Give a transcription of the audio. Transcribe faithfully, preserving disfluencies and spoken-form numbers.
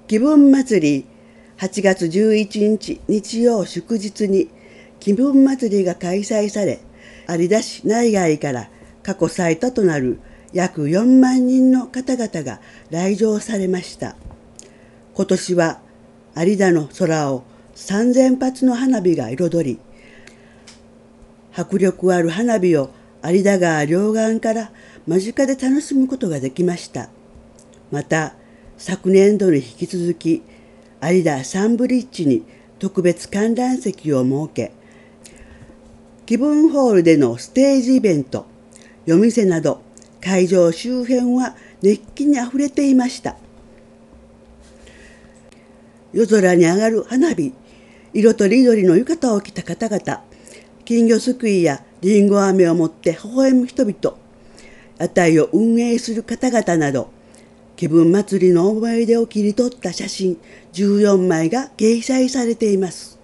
気分祭り、はちがつじゅういちにち日曜祝日に気分祭りが開催され、有田市内外から過去最多となる約よんまんにんの方々が来場されました。今年は有田の空をさんぜんぱつの花火が彩り、迫力ある花火を有田川両岸から間近で楽しむことができました。また、昨年度に引き続き、有田サンブリッジに特別観覧席を設け、気分ホールでのステージイベント、夜店など会場周辺は熱気にあふれていました。夜空に上がる花火、色とりどりの浴衣を着た方々、金魚すくいやりんご飴を持って微笑む人々、屋台を運営する方々など、気分祭りの思い出を切り取った写真じゅうよんまいが掲載されています。